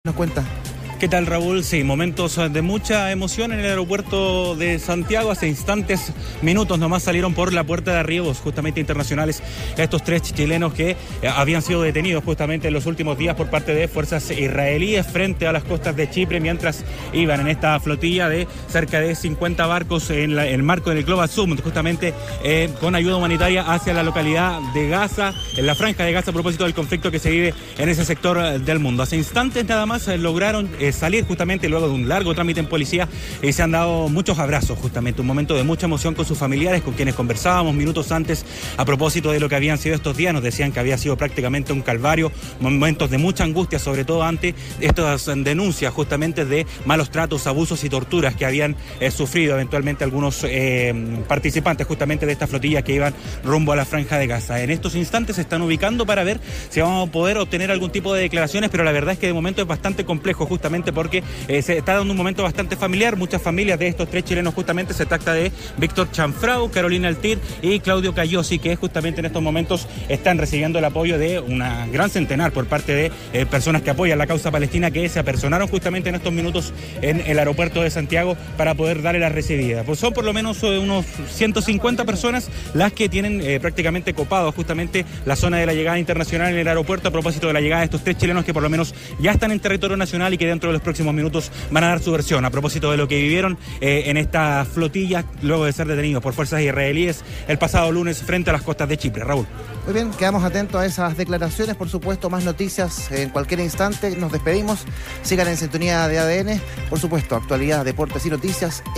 Nos cuenta. ¿Qué tal, Raúl? Sí, momentos de mucha emoción en el aeropuerto de Santiago. Hace instantes, minutos nomás salieron por la puerta de arribos justamente internacionales estos tres chilenos que habían sido detenidos justamente en los últimos días por parte de fuerzas israelíes frente a las costas de Chipre mientras iban en esta flotilla de cerca de 50 barcos en el marco del Global Summit, justamente con ayuda humanitaria hacia la localidad de Gaza, en la franja de Gaza, a propósito del conflicto que se vive en ese sector del mundo. Hace instantes nada más lograron salir justamente luego de un largo trámite en policía y se han dado muchos abrazos, justamente un momento de mucha emoción con sus familiares, con quienes conversábamos minutos antes a propósito de lo que habían sido estos días. Nos decían que había sido prácticamente un calvario, momentos de mucha angustia, sobre todo ante estas denuncias justamente de malos tratos, abusos y torturas que habían sufrido eventualmente algunos participantes justamente de esta flotilla que iban rumbo a la franja de Gaza. En estos instantes se están ubicando para ver si vamos a poder obtener algún tipo de declaraciones, pero la verdad es que de momento es bastante complejo, justamente porque se está dando un momento bastante familiar. Muchas familias de estos tres chilenos justamente se trata de Víctor Chanfrau, Carolina Altir y Claudio Cayosi, que justamente en estos momentos están recibiendo el apoyo de una gran centenar por parte de personas que apoyan la causa palestina, que se apersonaron justamente en estos minutos en el aeropuerto de Santiago para poder darle la recibida. Pues son por lo menos unos 150 personas las que tienen prácticamente copado justamente la zona de la llegada internacional en el aeropuerto a propósito de la llegada de estos tres chilenos que por lo menos ya están en territorio nacional y que dentro de los próximos minutos van a dar su versión a propósito de lo que vivieron en esta flotilla luego de ser detenidos por fuerzas israelíes el pasado lunes frente a las costas de Chipre. Raúl. Muy bien, quedamos atentos a esas declaraciones, por supuesto, más noticias en cualquier instante. Nos despedimos, sigan en sintonía de ADN, por supuesto, actualidad, deportes y noticias.